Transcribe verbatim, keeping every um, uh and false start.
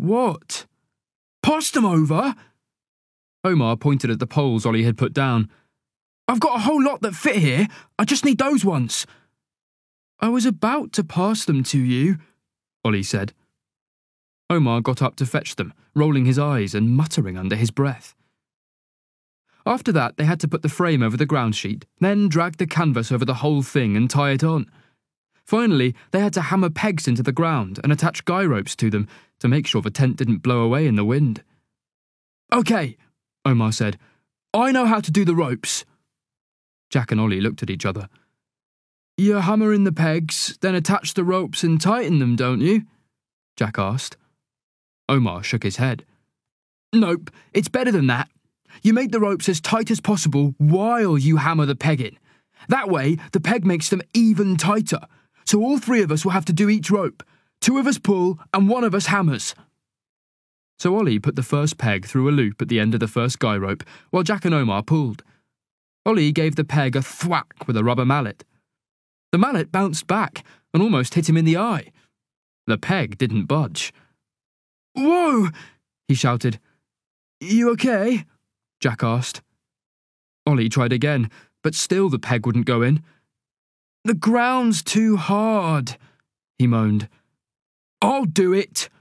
What? Passed them over? Omar pointed at the poles Ollie had put down. I've got a whole lot that fit here. I just need those ones. I was about to pass them to you, Ollie said. Omar got up to fetch them, rolling his eyes and muttering under his breath. After that, they had to put the frame over the ground sheet, then drag the canvas over the whole thing and tie it on. Finally, they had to hammer pegs into the ground and attach guy ropes to them to make sure the tent didn't blow away in the wind. Okay, Omar said. I know how to do the ropes. Jack and Ollie looked at each other. You hammer in the pegs, then attach the ropes and tighten them, don't you? Jack asked. Omar shook his head. Nope, it's better than that. You make the ropes as tight as possible while you hammer the peg in. That way, the peg makes them even tighter. So all three of us will have to do each rope. Two of us pull and one of us hammers. So Ollie put the first peg through a loop at the end of the first guy rope, while Jack and Omar pulled. Ollie gave the peg a thwack with a rubber mallet. The mallet bounced back and almost hit him in the eye. The peg didn't budge. Whoa! He shouted. You okay? Jack asked. Ollie tried again, but still the peg wouldn't go in. The ground's too hard, he moaned. I'll do it,